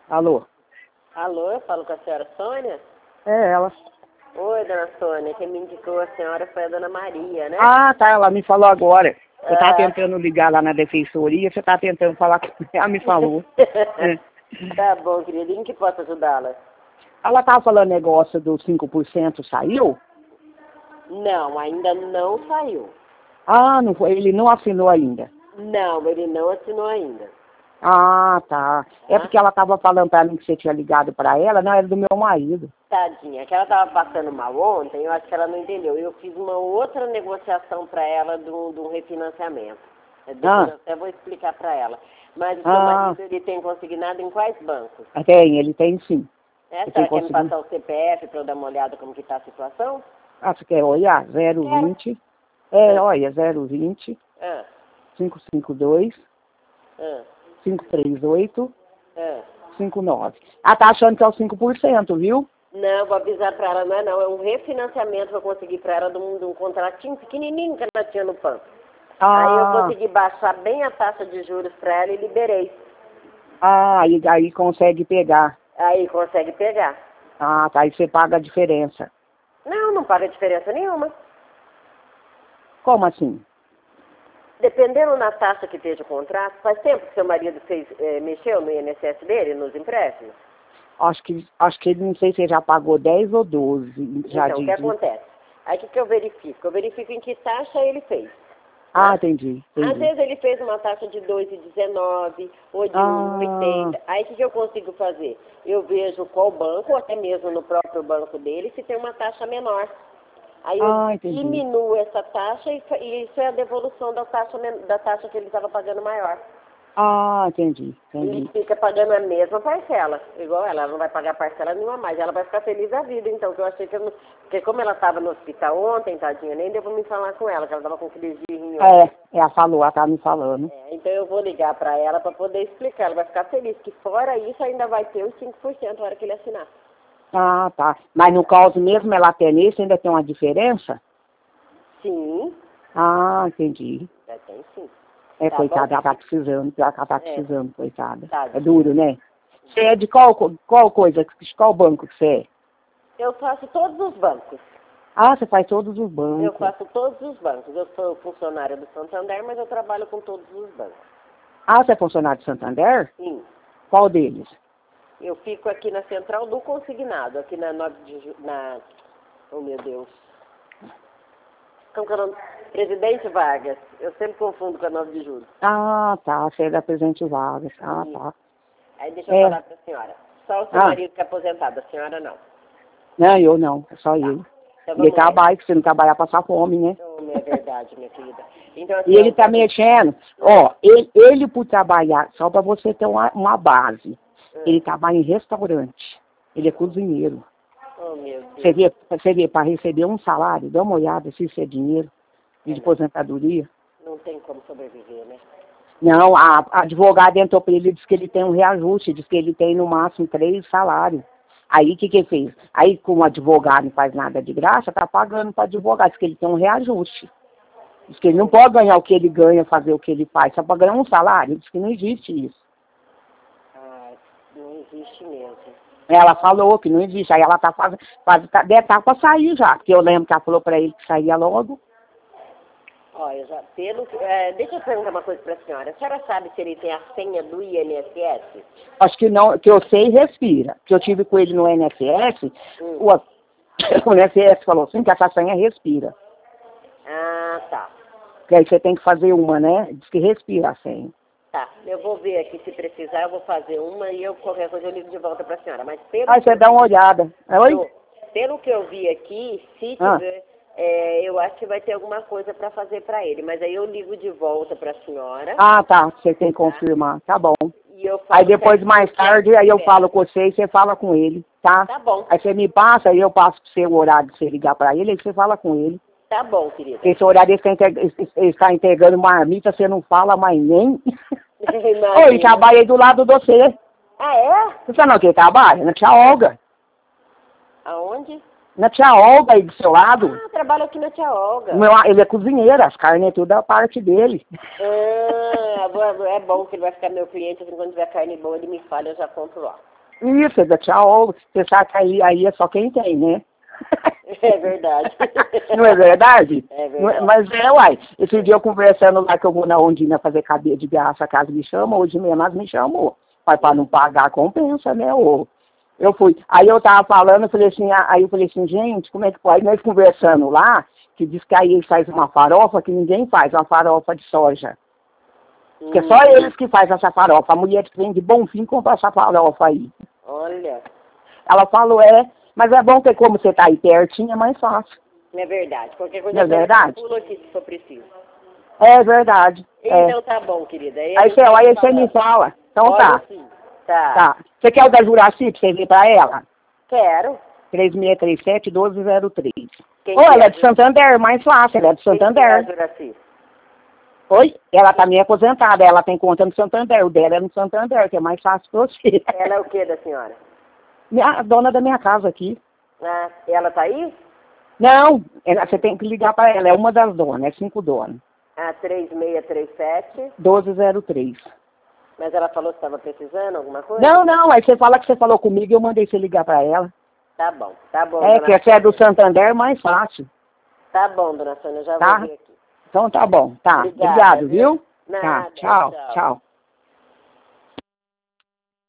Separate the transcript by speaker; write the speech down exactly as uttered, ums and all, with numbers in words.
Speaker 1: Alô?
Speaker 2: Alô, eu falo com a senhora Sônia?
Speaker 1: É ela.
Speaker 2: Oi, dona Sônia, quem me indicou a senhora foi a dona Maria, né?
Speaker 1: Ah, tá, ela me falou agora. Eu tava
Speaker 2: Ah.
Speaker 1: tentando ligar lá na defensoria, você tá tentando falar com ela, me falou. É.
Speaker 2: Tá bom, querida, em que posso ajudá-la?
Speaker 1: Ela tava falando negócio do cinco por cento, saiu?
Speaker 2: Não, ainda não saiu.
Speaker 1: Ah, não foi, ele não assinou ainda.
Speaker 2: Não, ele não assinou ainda.
Speaker 1: Ah, tá. É
Speaker 2: Tá?
Speaker 1: porque ela tava falando pra mim que você tinha ligado pra ela, não, era do meu marido.
Speaker 2: Tadinha, que ela tava passando mal ontem, eu acho que ela não entendeu. Eu fiz uma outra negociação para ela de um, de um refinanciamento. Depois
Speaker 1: Ah.
Speaker 2: eu até vou explicar para ela. Mas o seu
Speaker 1: Ah.
Speaker 2: marido, ele tem consignado em quais bancos?
Speaker 1: Tem, ele tem sim.
Speaker 2: É,
Speaker 1: Ele
Speaker 2: a senhora
Speaker 1: tem
Speaker 2: quer me
Speaker 1: conseguido.
Speaker 2: passar o C P F para eu dar uma olhada como que tá a situação?
Speaker 1: Ah, você quer olhar? zero vinte. É, olha, zero vinte,
Speaker 2: Ah,
Speaker 1: cinco cinco dois,
Speaker 2: ah,
Speaker 1: cinco três oito,
Speaker 2: ah.
Speaker 1: cinco nove. Ah, tá achando que é o cinco por cento, viu?
Speaker 2: Não, vou avisar para ela, não é não. É um refinanciamento que eu consegui para ela de um, de um contratinho pequenininho que ela tinha no banco.
Speaker 1: Ah,
Speaker 2: Aí eu consegui baixar bem a taxa de juros para ela e liberei.
Speaker 1: ah, aí, aí consegue pegar.
Speaker 2: Aí consegue pegar.
Speaker 1: Ah, tá, aí você paga a diferença.
Speaker 2: Não, não paga diferença nenhuma.
Speaker 1: Como assim?
Speaker 2: Dependendo na taxa que esteja o contrato, faz tempo que seu marido fez, eh, mexeu no I N S S dele, nos empréstimos?
Speaker 1: Acho que, acho que ele, não sei se ele já pagou dez ou doze. Já
Speaker 2: Então, o que
Speaker 1: de, de...
Speaker 2: acontece? Aí o que, que eu verifico? Eu verifico em que taxa ele fez.
Speaker 1: Ah,
Speaker 2: Né?
Speaker 1: entendi,
Speaker 2: Às
Speaker 1: entendi.
Speaker 2: vezes ele fez uma taxa de dois vírgula dezenove ou de
Speaker 1: Ah.
Speaker 2: um vírgula oitenta. Aí o que, que eu consigo fazer? Eu vejo qual banco, ou até mesmo no próprio banco dele, se tem uma taxa menor. Aí eu
Speaker 1: Ah, entendi.
Speaker 2: diminuo essa taxa e, e isso é a devolução da taxa, men- da taxa que ele estava pagando maior.
Speaker 1: Ah, entendi,
Speaker 2: Ele
Speaker 1: entendi.
Speaker 2: fica pagando a mesma parcela, igual ela, ela não vai pagar parcela nenhuma mais, ela vai ficar feliz da vida, então, que eu achei que eu não... Porque como ela estava no hospital ontem, tadinha, nem deu pra me falar com ela, que ela estava com crise de rim ontem.
Speaker 1: É, ela falou, ela tá me falando.
Speaker 2: É, então eu vou ligar para ela para poder explicar, ela vai ficar feliz, que fora isso ainda vai ter os cinco por cento na hora que ele assinar.
Speaker 1: Ah, tá. Mas no caso mesmo ela tem isso, ainda tem uma diferença?
Speaker 2: Sim,
Speaker 1: Ah, entendi.
Speaker 2: já tem sim.
Speaker 1: É,
Speaker 2: Tá
Speaker 1: coitada,
Speaker 2: bom?
Speaker 1: ela tá precisando, ela tá
Speaker 2: É.
Speaker 1: precisando, coitada.
Speaker 2: Tadinha.
Speaker 1: É duro, né? Você é de qual, co- qual coisa, de qual banco que você é?
Speaker 2: Eu faço todos os bancos.
Speaker 1: Ah, você faz todos os bancos.
Speaker 2: Eu faço todos os bancos. Eu sou funcionária do Santander, mas eu trabalho com todos os bancos.
Speaker 1: Ah, você é funcionário de Santander?
Speaker 2: Sim.
Speaker 1: Qual deles?
Speaker 2: Eu fico aqui na central do consignado, aqui na nove de ju... na... Oh, meu Deus. Como que é o nome? Presidente Vargas. Eu sempre confundo com a nove de julho.
Speaker 1: Ah, tá, você é da Presidente Vargas. Ah,
Speaker 2: Sim.
Speaker 1: tá.
Speaker 2: Aí deixa eu
Speaker 1: É.
Speaker 2: falar para a senhora. Só o seu
Speaker 1: Ah.
Speaker 2: marido que é aposentado, a senhora não.
Speaker 1: Não, eu não, é só eu.
Speaker 2: Então
Speaker 1: Ele
Speaker 2: vamos lá.
Speaker 1: trabalha, que se não trabalhar, passar fome, né?
Speaker 2: Não, é verdade, minha querida. Então, assim,
Speaker 1: E ele
Speaker 2: eu-
Speaker 1: tá mexendo, ó, ele, ele por trabalhar, só para você ter uma, uma base,
Speaker 2: Hum.
Speaker 1: ele trabalha em restaurante, ele é cozinheiro.
Speaker 2: Oh, meu
Speaker 1: Você
Speaker 2: Deus.
Speaker 1: vê, você vê, para receber um salário, dá uma olhada se isso é dinheiro de
Speaker 2: É, não.
Speaker 1: aposentadoria.
Speaker 2: Não tem como sobreviver, né?
Speaker 1: Não, a, a advogada entrou para ele e disse que ele tem um reajuste, diz que ele tem no máximo três salários. Aí o que que ele fez? Aí como o advogado não faz nada de graça, tá pagando para advogado, diz que ele tem um reajuste. Diz que ele não pode ganhar o que ele ganha, fazer o que ele faz, só para ganhar um salário, diz que não existe isso.
Speaker 2: Ah, não existe mesmo.
Speaker 1: Ela falou que não existe, aí ela tá fazendo, faz, tá, deve estar para sair já, porque eu lembro que ela falou para ele que saía logo.
Speaker 2: Olha, já pelo que- é, deixa eu perguntar uma coisa para a senhora. A senhora sabe se ele tem a senha do I N S S?
Speaker 1: Acho que não, que eu sei respira, que eu tive com ele no I N S S,
Speaker 2: Hum.
Speaker 1: o, o I N S S falou assim que essa senha respira.
Speaker 2: Ah, tá.
Speaker 1: Que aí você tem que fazer uma, né? Diz que respira a senha.
Speaker 2: Tá, eu vou ver aqui, se precisar, eu vou fazer uma e eu, qualquer coisa eu ligo de volta para a senhora. Mas pelo,
Speaker 1: Aí você dá uma olhada. Oi?
Speaker 2: eu, pelo que eu vi aqui, se
Speaker 1: Ah.
Speaker 2: tiver, é, eu acho que vai ter alguma coisa para fazer para ele. Mas aí eu ligo de volta para a senhora.
Speaker 1: Ah, tá. Você tem que confirmar. Tá bom.
Speaker 2: E eu falo
Speaker 1: Aí depois, mais
Speaker 2: certinho o que é
Speaker 1: tarde,
Speaker 2: que
Speaker 1: aí eu
Speaker 2: espera.
Speaker 1: falo com você e você fala com ele, tá?
Speaker 2: Tá bom,
Speaker 1: Aí você me passa, aí eu passo pro seu horário de você ligar pra ele, aí você fala com ele.
Speaker 2: tá bom, querida.
Speaker 1: Esse horário ele está entregando, ele está entregando marmita, você não fala mais nem.
Speaker 2: Imagina.
Speaker 1: Oi, ele trabalha aí do lado de você.
Speaker 2: Ah, é?
Speaker 1: Você não que ele trabalha? Na tia Olga.
Speaker 2: Aonde?
Speaker 1: Na tia Olga aí do seu lado.
Speaker 2: Ah, trabalho aqui na tia Olga.
Speaker 1: Meu, ele é cozinheiro, as carnes é tudo a parte dele.
Speaker 2: Ah, é bom que ele vai ficar meu cliente, assim, quando tiver carne boa, ele me fala, eu já compro lá.
Speaker 1: Isso, da tchau. Você sabe que aí, aí é só quem tem, né?
Speaker 2: É verdade.
Speaker 1: Não é verdade?
Speaker 2: É verdade.
Speaker 1: Mas é, uai. Esse dia eu conversando lá que eu vou na Ondina fazer cadeia de graça, a casa me chamou, hoje mesmo elas me chamou. Mas para não pagar, compensa, né? Ô. Eu fui. Aí eu tava falando, eu falei assim, aí eu falei assim, gente, como é que pode? Aí nós conversando lá, que diz que aí eles fazem uma farofa que ninguém faz, uma farofa de soja. Porque é só
Speaker 2: Hum.
Speaker 1: eles que fazem essa farofa. A mulher que vem de Bonfim compra essa farofa aí.
Speaker 2: Olha.
Speaker 1: Ela falou, é, mas é bom que como você tá aí pertinho, é mais fácil.
Speaker 2: É verdade. Qualquer coisa
Speaker 1: Não é verdade?
Speaker 2: eu pulo aqui se for preciso.
Speaker 1: É verdade.
Speaker 2: Então
Speaker 1: É.
Speaker 2: tá bom, querida. Aí,
Speaker 1: Aí você aí você me fala. Então
Speaker 2: Olha,
Speaker 1: tá.
Speaker 2: sim. Tá.
Speaker 1: Tá. Você quer o da Juraci pra você ver pra ela?
Speaker 2: Quero.
Speaker 1: três seis três sete, um dois zero três.
Speaker 2: Quem
Speaker 1: Ô, ela
Speaker 2: que
Speaker 1: é de Santander, mais fácil, ela é de
Speaker 2: Quem que é a
Speaker 1: Santander.
Speaker 2: Juraci?
Speaker 1: Oi? Ela tá meio aposentada, ela tem conta no Santander, o dela é no Santander, que é mais fácil pra você.
Speaker 2: Ela é o que da senhora?
Speaker 1: Minha, a dona da minha casa aqui.
Speaker 2: Ah, ela tá aí?
Speaker 1: Não, ela, você tem que ligar pra ela, é uma das donas, é cinco donas.
Speaker 2: Ah, três seis três sete.
Speaker 1: um dois zero três.
Speaker 2: Mas ela falou que estava precisando alguma coisa?
Speaker 1: Não, não, aí você fala que você falou comigo e eu mandei você ligar pra ela.
Speaker 2: Tá bom, tá bom,
Speaker 1: É,
Speaker 2: dona
Speaker 1: que você é do
Speaker 2: Sônia.
Speaker 1: Santander, é mais fácil.
Speaker 2: Tá bom, dona Sônia, já
Speaker 1: Tá?
Speaker 2: vou ver aqui.
Speaker 1: Então tá bom, tá.
Speaker 2: Obrigada,
Speaker 1: Obrigado,
Speaker 2: viu?
Speaker 1: viu?
Speaker 2: Nada,
Speaker 1: Tá, tchau,
Speaker 2: tchau.
Speaker 1: tchau.